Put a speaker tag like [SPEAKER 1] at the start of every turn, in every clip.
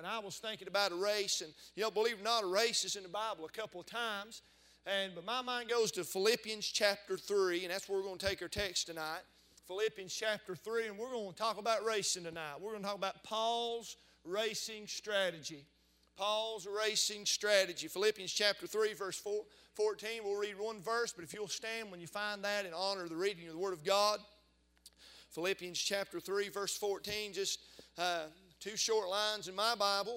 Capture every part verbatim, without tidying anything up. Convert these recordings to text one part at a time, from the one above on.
[SPEAKER 1] And I was thinking about a race, and you know, believe it or not, a race is in the Bible a couple of times. And but my mind goes to Philippians chapter three, and that's where we're going to take our text tonight. Philippians chapter three, and we're going to talk about racing tonight. We're going to talk about Paul's racing strategy. Paul's racing strategy. Philippians chapter three, verse fourteen. We'll read one verse, but if you'll stand when you find that in honor of the reading of the Word of God. Philippians chapter three, verse fourteen, just uh, two short lines in my Bible.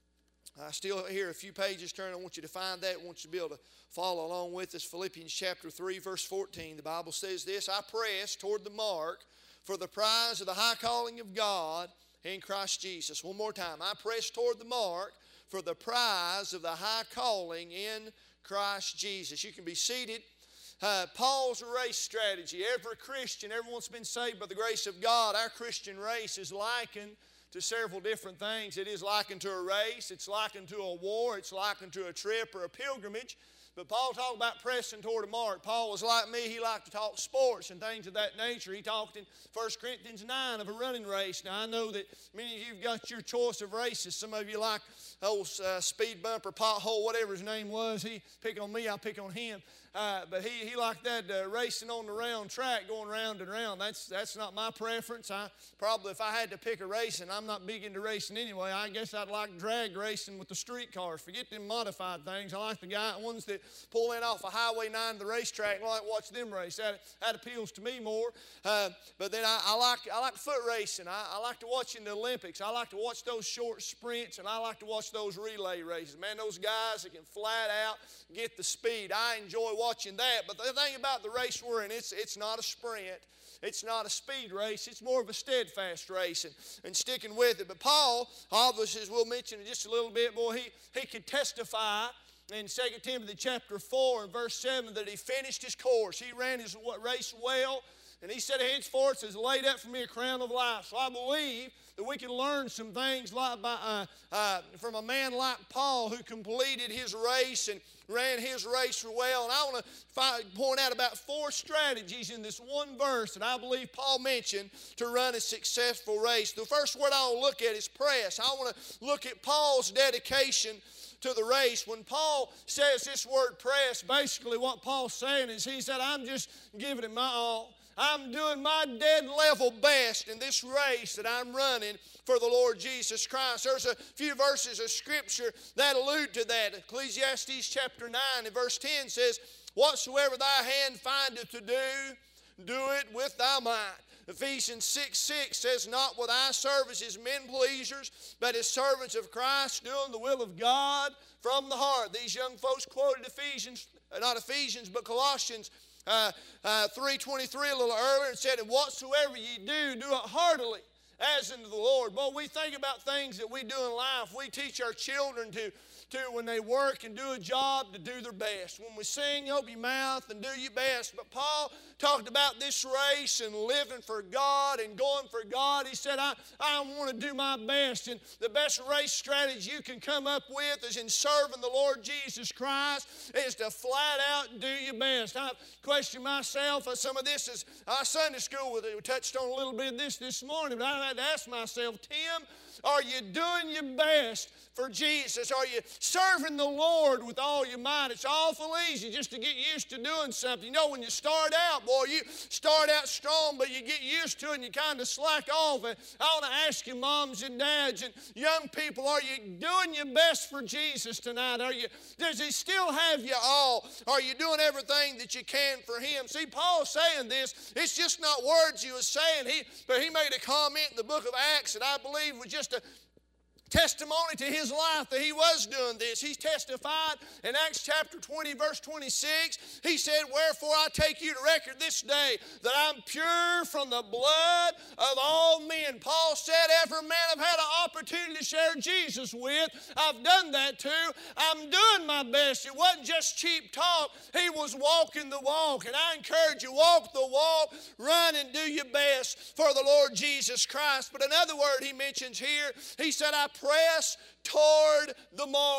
[SPEAKER 1] I still hear a few pages turn. I want you to find that. I want you to be able to follow along with us. Philippians chapter three, verse fourteen. The Bible says this: I press toward the mark for the prize of the high calling of God in Christ Jesus. One more time. I press toward the mark for the prize of the high calling in Christ Jesus. You can be seated. Uh, Paul's race strategy. Every Christian, everyone's been saved by the grace of God. Our Christian race is likened to several different things. It is likened to a race. It's likened to a war. It's likened to a trip or a pilgrimage. But Paul talked about pressing toward a mark. Paul was like me. He liked to talk sports and things of that nature. He talked in First Corinthians nine of a running race. Now, I know that many of you have got your choice of races. Some of you like old uh, speed bumper, pothole, whatever his name was. He pick on me, I'll pick on him. Uh, but he, he liked that uh, racing on the round track, going round and round. That's, that's not my preference. I probably, if I had to pick a race, and I'm not big into racing anyway, I guess I'd like drag racing with the street cars. Forget them modified things. I like the guy, ones that pull in off of Highway nine to the racetrack, and I like to watch them race. That, that appeals to me more. Uh, but then I, I, like, I like foot racing. I, I like to watch in the Olympics. I like to watch those short sprints, and I like to watch those relay races. Man, those guys that can flat out get the speed. I enjoy watching that. But the thing about the race we're in, it's, it's not a sprint. It's not a speed race. It's more of a steadfast race and, and sticking with it. But Paul, obviously, as we'll mention in just a little bit, boy, he, he could testify in Second Timothy chapter four and verse seven that he finished his course. He ran his race well. And he said, henceforth has laid up for me a crown of life. So I believe that we can learn some things like by, uh, uh, from a man like Paul who completed his race and ran his race well. And I want to point out about four strategies in this one verse that I believe Paul mentioned to run a successful race. The first word I want to look at is press. I want to look at Paul's dedication to the race. When Paul says this word press, basically what Paul's saying is he said, I'm just giving it my all. I'm doing my dead level best in this race that I'm running for the Lord Jesus Christ. There's a few verses of Scripture that allude to that. Ecclesiastes chapter nine and verse ten says, whatsoever thy hand findeth to do, do it with thy might. Ephesians six six says, not with eye service as men pleasers, but as servants of Christ, doing the will of God from the heart. These young folks quoted Ephesians, not Ephesians, but Colossians Uh, uh, three twenty-three a little earlier, and said, and whatsoever ye do, do it heartily as unto the Lord. Boy, we think about things that we do in life. We teach our children to, to when they work and do a job, to do their best. When we sing, open your mouth and do your best. But Paul talked about this race and living for God and going for God. He said, I, I want to do my best. And the best race strategy you can come up with is in serving the Lord Jesus Christ, is to flat out do your best. I've questioned myself. Some of this is our Sunday school. We touched on a little bit of this this morning, but I had to ask myself, Tim, are you doing your best for Jesus? Are you serving the Lord with all your might? It's awful easy just to get used to doing something. You know, when you start out, boy, you start out strong, but you get used to it and you kind of slack off. And I want to ask you, moms and dads and young people, are you doing your best for Jesus tonight? Are you, does He still have you all? Are you doing everything that you can for Him? See, Paul's saying this. It's just not words he was saying, he, but he made a comment in the book of Acts that I believe was just a testimony to his life that he was doing this. He testified in Acts chapter twenty, verse twenty-six. He said, wherefore I take you to record this day that I'm pure from the blood of all men. Paul said, every man I've had an opportunity to share Jesus with, I've done that too. I'm doing my best. It wasn't just cheap talk. He was walking the walk. And I encourage you, walk the walk, run and do your best for the Lord Jesus Christ. But another word he mentions here, he said, I press toward the mark.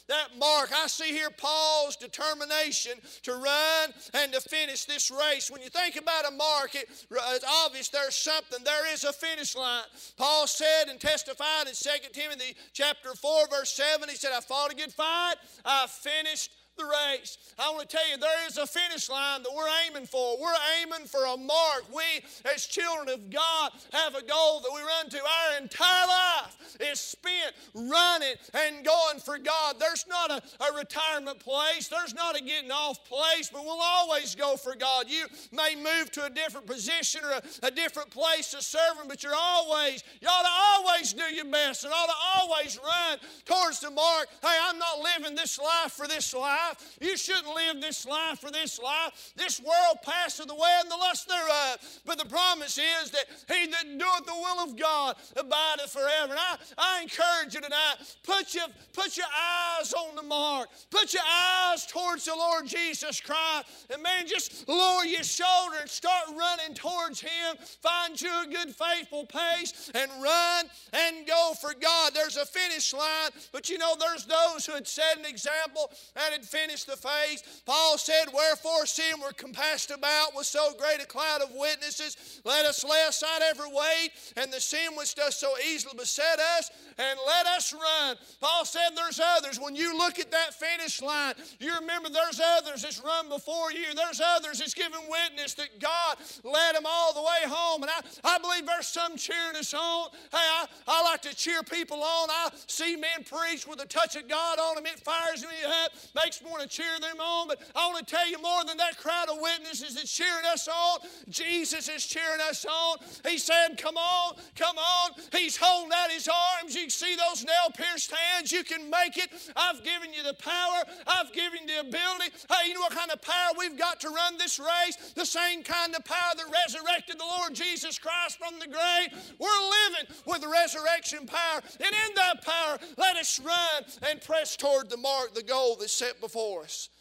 [SPEAKER 1] that mark. I see here Paul's determination to run and to finish this race. When you think about a mark, it, it's obvious there's something. There is a finish line. Paul said and testified in Second Timothy chapter four, verse seven, he said, I fought a good fight, I finished the race. I want to tell you, there is a finish line that we're aiming for. We're aiming for a mark. We, as children of God, have a goal that we run to. Our entire life is spent running and going for God. There's not a, a retirement place. There's not a getting off place, but we'll always go for God. You may move to a different position or a, a different place to serve Him, but you're always, you ought to always do your best and ought to always run towards the mark. Hey, I'm not living this life for this life. You shouldn't live this life for this life. This world passeth away and the lust thereof. But the promise is that he that doeth the will of God abideth forever. And I, I encourage you tonight, put your, put your eyes on the mark. Put your eyes towards the Lord Jesus Christ. And man, just lower your shoulder and start running towards Him. Find you a good, faithful pace and run and go for God. There's a finish line, but you know, there's those who had set an example and had finished the phase. Paul said, wherefore seeing we're compassed about with so great a cloud of witnesses, let us lay aside every weight and the sin which does so easily beset us, and let us run. Paul said there's others. When you look at that finish line, you remember there's others that's run before you. There's others that's given witness that God led them all the way home. And I, I believe there's some cheering us on. Hey, I, I like to cheer people on. I see men preach with a touch of God on them. It fires me up, makes me want to cheer them on. But I want to tell you, more than that crowd of witnesses that's cheering us on, Jesus is cheering us on. He said, come on, come on. He's holding out His arms. You can see those nail-pierced hands. You can make it. I've given you the power. I've given you the ability. Hey, you know what kind of power we've got to run this race? The same kind of power that resurrected the Lord Jesus Christ from the grave. We're living with the resurrection power. And in that power, let us run and press toward the mark, the goal that's set before us.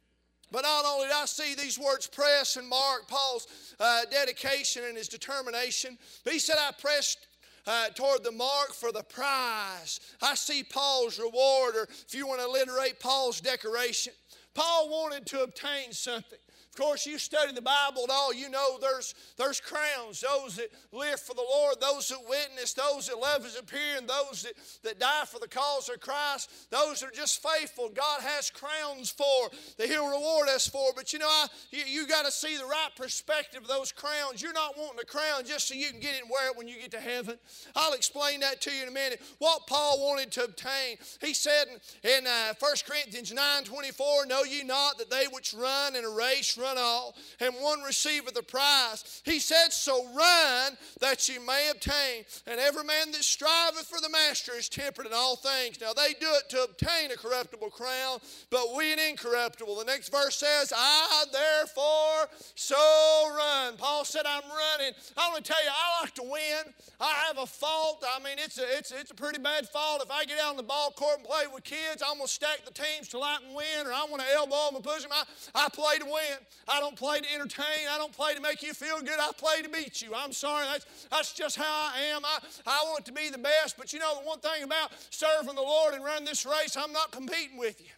[SPEAKER 1] But not only did I see these words press and mark, Paul's uh, dedication and his determination, but he said, I pressed Uh, toward the mark for the prize. I see Paul's reward, or if you want to alliterate Paul's decoration. Paul wanted to obtain something. Of course, you study the Bible and all, you know there's, there's crowns. Those that live for the Lord, those that witness, those that love His appearing, those that, that die for the cause of Christ, those that are just faithful. God has crowns for that He'll reward us for. But you know, I, you, you got to see the right perspective of those crowns. You're not wanting a crown just so you can get it and wear it when you get to heaven. I'll explain that to you in a minute. What Paul wanted to obtain, he said in, in uh, First Corinthians nine twenty-four, know ye not that they which run in a race run all, and one receiveth the prize. He said, so run that ye may obtain. And every man that striveth for the master is temperate in all things. Now they do it to obtain a corruptible crown, but we an incorruptible. The next verse says, I therefore so run. Paul said, I'm running. I want to tell you, I like to win. I have a fault. I mean, it's a, it's, it's a pretty bad fault. If I get out on the ball court and play with kids, I'm going to stack the teams till I can win, or I want to elbow them and push them. I, I play to win. I don't play to entertain. I don't play to make you feel good. I play to beat you. I'm sorry. That's, that's just how I am. I, I want it to be the best. But you know the one thing about serving the Lord and running this race, I'm not competing with you.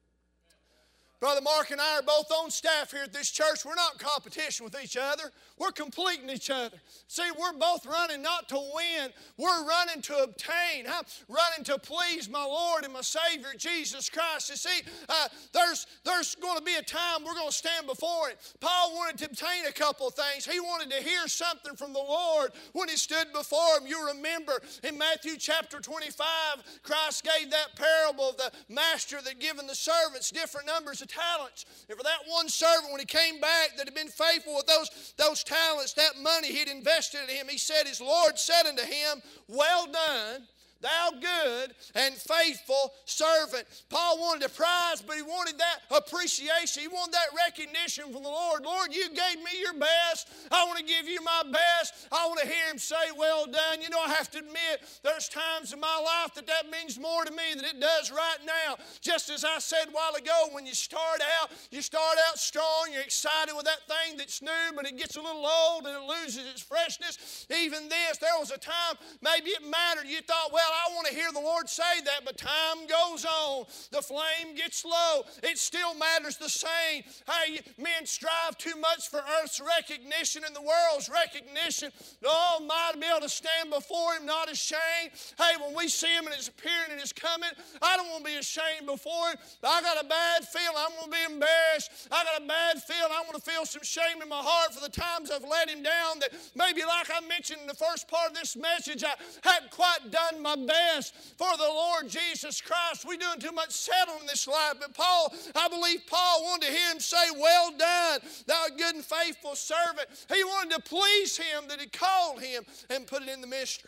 [SPEAKER 1] Brother Mark and I are both on staff here at this church. We're not in competition with each other. We're completing each other. See, we're both running not to win. We're running to obtain. I'm running to please my Lord and my Savior, Jesus Christ. You see, uh, there's, there's going to be a time we're going to stand before Him. Paul wanted to obtain a couple of things. He wanted to hear something from the Lord when he stood before Him. You remember in Matthew chapter twenty-five, Christ gave that parable of the master that given the servants different numbers of talents. And for that one servant, when he came back that had been faithful with those, those talents, that money he'd invested in him, he said, his Lord said unto him, well done, thou good and faithful servant. Paul wanted a prize, but he wanted that appreciation. He wanted that recognition from the Lord. Lord, you gave me your best. I want to give you my best. I want to hear Him say, well done. You know, I have to admit, there's times in my life that that means more to me than it does right now. Just as I said a while ago, when you start out, you start out strong, you're excited with that thing that's new, but it gets a little old and it loses its freshness. Even this, there was a time, maybe it mattered. You thought, well, I want to hear the Lord say that, but time goes on. The flame gets low. It still matters the same. Hey, men strive too much for earth's recognition and the world's recognition. The Almighty be able to stand before Him, not ashamed. Hey, when we see Him and His appearing and His coming, I don't want to be ashamed before Him. I got a bad feeling. I'm going to be embarrassed. I got a bad feeling. I want to feel some shame in my heart for the times I've let Him down, that maybe like I mentioned in the first part of this message, I hadn't quite done my best for the Lord Jesus Christ. We're doing too much settling in this life. But Paul, I believe Paul wanted to hear him say, well done, thou good and faithful servant. He wanted to please Him that He called him and put it in the ministry.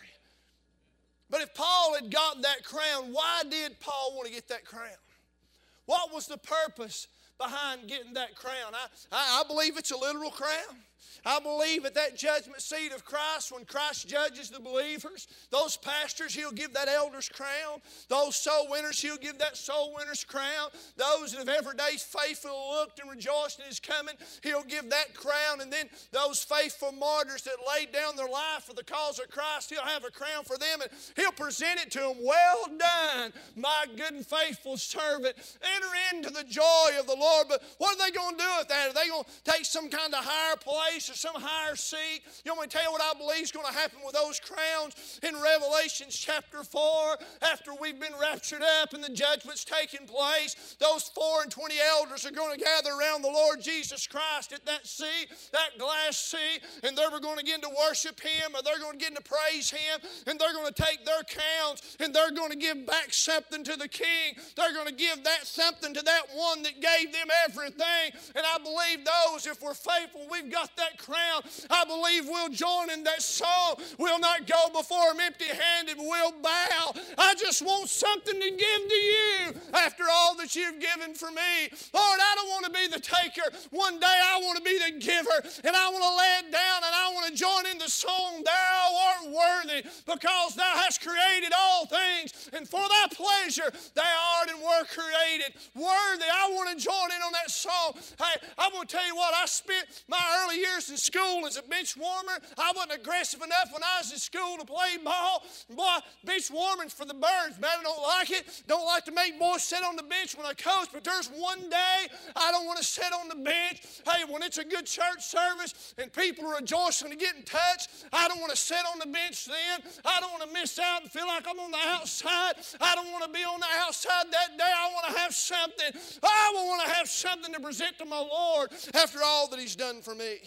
[SPEAKER 1] But if Paul had got that crown, why did Paul want to get that crown? What was the purpose behind getting that crown? I, I, I believe it's a literal crown. I believe at that judgment seat of Christ, when Christ judges the believers, those pastors, He'll give that elder's crown. Those soul winners, He'll give that soul winner's crown. Those that have every day faithfully looked and rejoiced in His coming, He'll give that crown. And then those faithful martyrs that laid down their life for the cause of Christ, He'll have a crown for them, and He'll present it to them. Well done, my good and faithful servant. Enter into the joy of the Lord. But what are they going to do with that? Are they going to take some kind of higher place or some higher seat? You want me to tell you what I believe is going to happen with those crowns in Revelation chapter four? After we've been raptured up and the judgment's taking place, those four and twenty elders are going to gather around the Lord Jesus Christ at that seat, that glass seat, and they're going to begin to worship Him, or they're going to begin to praise Him, and they're going to take their crowns and they're going to give back something to the King. They're going to give that something to that one that gave them everything. And I believe those, if we're faithful, we've got that crown, I believe we'll join in that song. We'll not go before Him empty-handed, we'll bow. I just want something to give to You after all that You've given for me. Lord, I don't want to be the taker. One day I want to be the giver, and I want to lay it down, and I want to join in the song, Thou art worthy, because Thou hast created all things, and for Thy pleasure Thou art and were created. Worthy. I want to join in on that song. Hey, I'm going to tell you what, I spent my early years in school as a bench warmer. I wasn't aggressive enough when I was in school to play ball. Boy, bench warming's for the birds, man. I don't like it. Don't like to make boys sit on the bench when I coach, but there's one day I don't want to sit on the bench. Hey, when it's a good church service and people are rejoicing and getting touched, I don't want to sit on the bench then. I don't want to miss out and feel like I'm on the outside. I don't want to be on the outside that day. I want to have something. I want to have something to present to my Lord after all that He's done for me.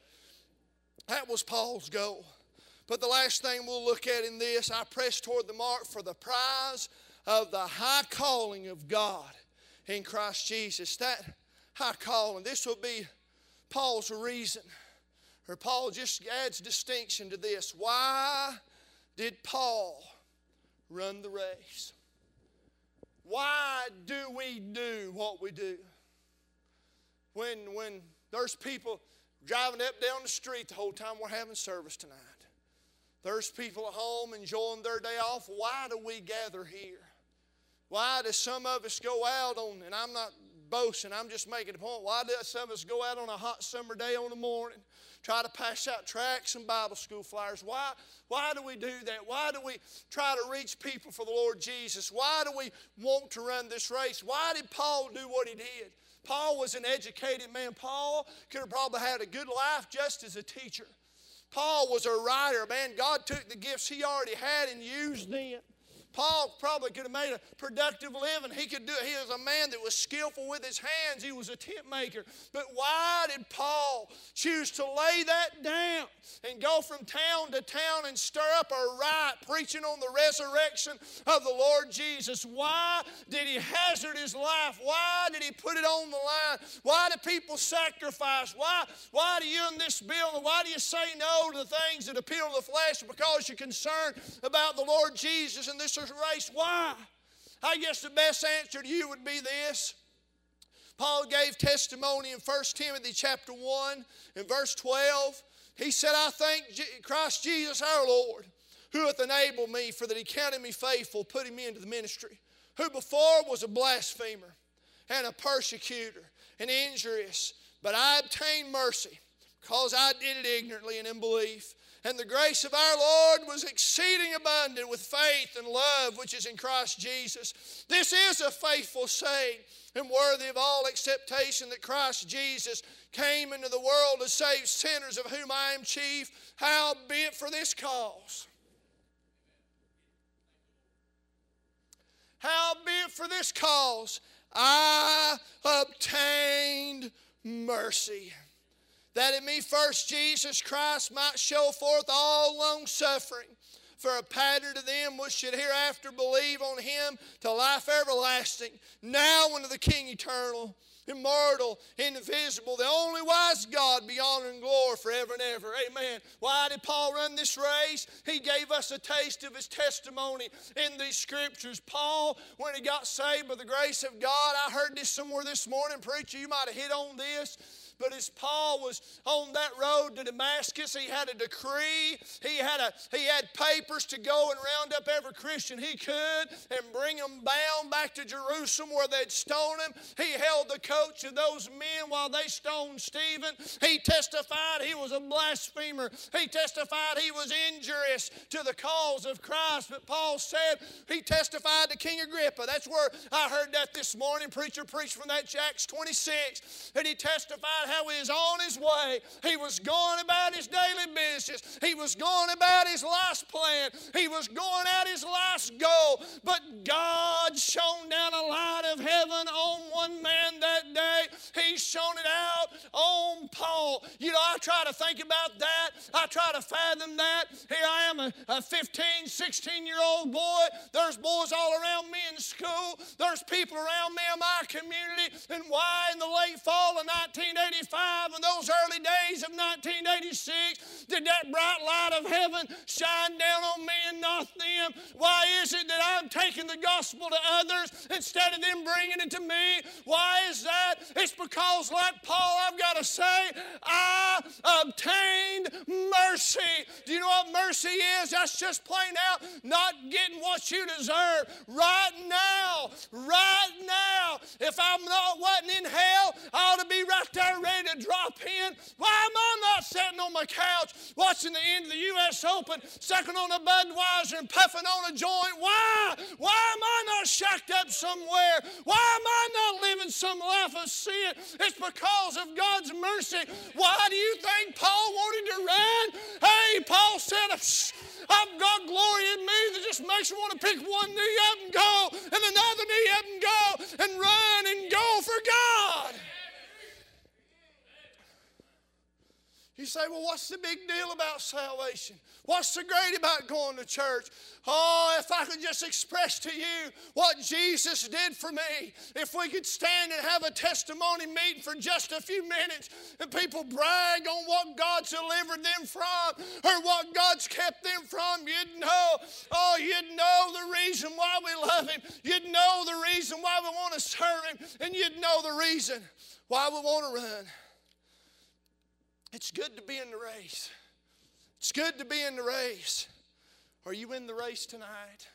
[SPEAKER 1] That was Paul's goal. But the last thing we'll look at in this, I press toward the mark for the prize of the high calling of God in Christ Jesus. That high calling, this will be Paul's reason. Or Paul just adds distinction to this. Why did Paul run the race? Why do we do what we do? When, when there's people driving up down the street the whole time we're having service tonight. There's people at home enjoying their day off. Why do we gather here? Why do some of us go out on, and I'm not boasting, I'm just making a point, why do some of us go out on a hot summer day on the morning, try to pass out tracts and Bible school flyers? Why, why do we do that? Why do we try to reach people for the Lord Jesus? Why do we want to run this race? Why did Paul do what he did? Paul was an educated man. Paul could have probably had a good life just as a teacher. Paul was a writer. Man, God took the gifts he already had and used them. Paul probably could have made a productive living. He could do it. He was a man that was skillful with his hands. He was a tent maker. But why did Paul choose to lay that down and go from town to town and stir up a riot preaching on the resurrection of the Lord Jesus? Why did he hazard his life? Why did he put it on the line? Why do people sacrifice? Why, why do you in this building, why do you say no to the things that appeal to the flesh? Because you're concerned about the Lord Jesus and this race. Why? I guess the best answer to you would be this. Paul gave testimony in First Timothy chapter one and verse twelve. He said, I thank Christ Jesus our Lord, who hath enabled me, for that he counted me faithful, putting me into the ministry, who before was a blasphemer and a persecutor and injurious, but I obtained mercy, because I did it ignorantly and in belief. And the grace of our Lord was exceeding abundant with faith and love which is in Christ Jesus. This is a faithful saying and worthy of all acceptation, that Christ Jesus came into the world to save sinners, of whom I am chief. Howbeit for this cause. Howbeit for this cause I obtained mercy, that in me first Jesus Christ might show forth all long suffering, for a pattern to them which should hereafter believe on him to life everlasting. Now unto the King eternal, immortal, invisible, the only wise God, be honor and glory forever and ever. Amen. Why did Paul run this race? He gave us a taste of his testimony in these scriptures. Paul, when he got saved by the grace of God, I heard this somewhere this morning, preacher, you might have hit on this. But as Paul was on that road to Damascus, he had a decree. He had, a, he had papers to go and round up every Christian he could and bring them bound back to Jerusalem where they'd stone him. He held the coach of those men while they stoned Stephen. He testified he was a blasphemer. He testified he was injurious to the cause of Christ. But Paul said he testified to King Agrippa. That's where I heard that this morning. Preacher preached from that Acts twenty-six. And he testified how he was on his way. He was going about his daily business. He was going about his life's plan. He was going out his life's goal. But God shone down a light of heaven on one man that day. He shone it out on Paul. You know, I try to think about that. I try to fathom that. Here I am, a, a fifteen, sixteen-year-old boy. There's boys all around me in school. There's people around me in my community. And why in the late fall of nineteen eighty-five and those early days of nineteen eighty-six did that bright light of heaven shine down on me and not them? Why is it that I'm taking the gospel to others instead of them bringing it to me? Why is that? It's because, like Paul, I've got to say, I obtained mercy. Do you know what mercy is? That's just plain out not getting what you deserve. Right now, right now, if I'm not wasn't in hell, I ought to be right there ready to drop in. Why am I not sitting on my couch watching the end of the U S Open, sucking on a Budweiser and puffing on a joint? Why? Why am I not shacked up somewhere? Why am I not living some life of sin? It's because of God's mercy. Why do you think Paul wanted to run? Hey, Paul said, I've got glory in me that just makes me want to pick one knee up and go, and another knee up and go, and run and go for God. You say, well, what's the big deal about salvation? What's so great about going to church? Oh, if I could just express to you what Jesus did for me. If we could stand and have a testimony meeting for just a few minutes and people brag on what God's delivered them from or what God's kept them from, you'd know, oh, you'd know the reason why we love Him. You'd know the reason why we want to serve Him. And you'd know the reason why we want to run. It's good to be in the race. It's good to be in the race. Are you in the race tonight?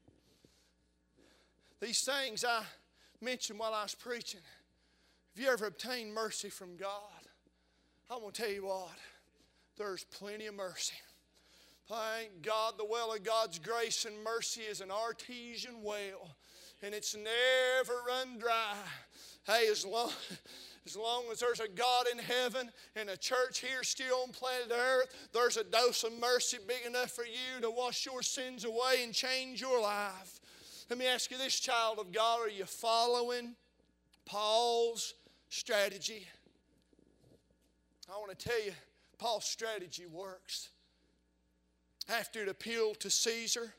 [SPEAKER 1] These things I mentioned while I was preaching. Have you ever obtained mercy from God? I want to tell you what. There's plenty of mercy. Thank God, the well of God's grace and mercy is an artesian well. And it's never run dry. Hey, as long... As long as there's a God in heaven and a church here still on planet Earth, there's a dose of mercy big enough for you to wash your sins away and change your life. Let me ask you this, child of God, are you following Paul's strategy? I want to tell you, Paul's strategy works. After it appealed to Caesar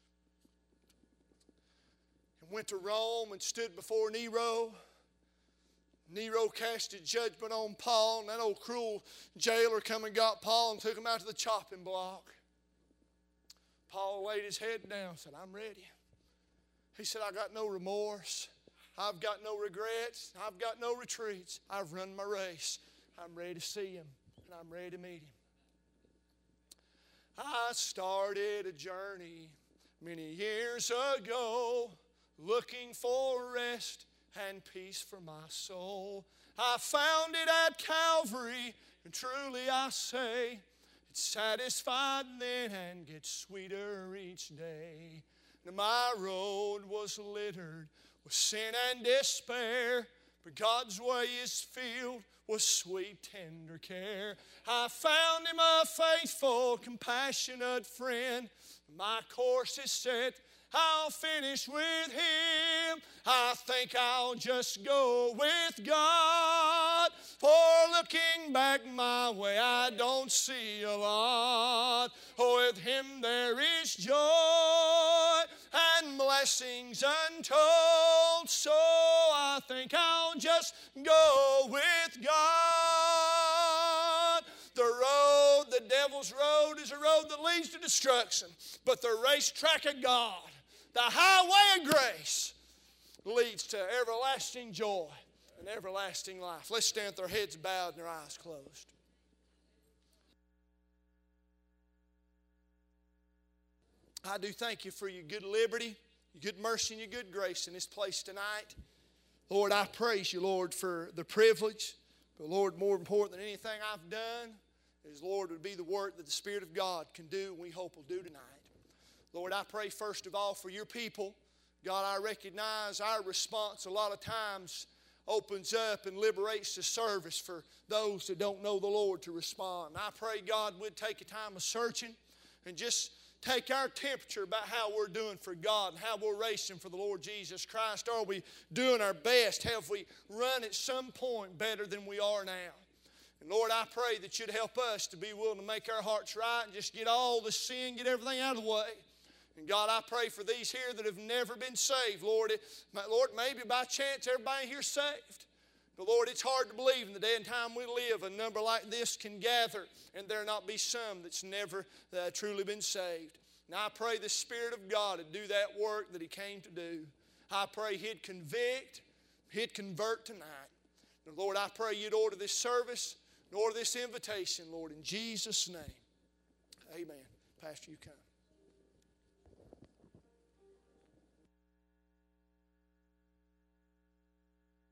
[SPEAKER 1] and went to Rome and stood before Nero, Nero casted judgment on Paul, and that old cruel jailer come and got Paul and took him out to the chopping block. Paul laid his head down and said, I'm ready. He said, I got no remorse. I've got no regrets. I've got no retreats. I've run my race. I'm ready to see Him, and I'm ready to meet Him. I started a journey many years ago looking for rest and peace for my soul. I found it at Calvary, and truly I say, Get satisfied then and get sweeter each day. Now my road was littered with sin and despair, but God's way is filled with sweet, tender care. I found Him a faithful, compassionate friend. My course is set, I'll finish with Him. I think I'll just go with God, for looking back my way I don't see a lot. Oh, with Him there is joy and blessings untold, so I think I'll just go with God. The road, the devil's road, is a road that leads to destruction, but the racetrack of God, the highway of grace, leads to everlasting joy and everlasting life. Let's stand with our heads bowed and our eyes closed. I do thank You for Your good liberty, Your good mercy, and Your good grace in this place tonight. Lord, I praise You, Lord, for the privilege. But Lord, more important than anything I've done is, Lord, would be the work that the Spirit of God can do and we hope will do tonight. Lord, I pray first of all for Your people. God, I recognize our response a lot of times opens up and liberates the service for those that don't know the Lord to respond. And I pray, God, we'd take a time of searching and just take our temperature about how we're doing for God and how we're racing for the Lord Jesus Christ. Are we doing our best? Have we run at some point better than we are now? And Lord, I pray that You'd help us to be willing to make our hearts right and just get all the sin, get everything out of the way. And God, I pray for these here that have never been saved. Lord, it, Lord, maybe by chance everybody here's saved. But Lord, it's hard to believe in the day and time we live, a number like this can gather and there not be some that's never uh, truly been saved. And I pray the Spirit of God would do that work that He came to do. I pray He'd convict, He'd convert tonight. And Lord, I pray You'd order this service and order this invitation, Lord, in Jesus' name. Amen. Pastor, you come.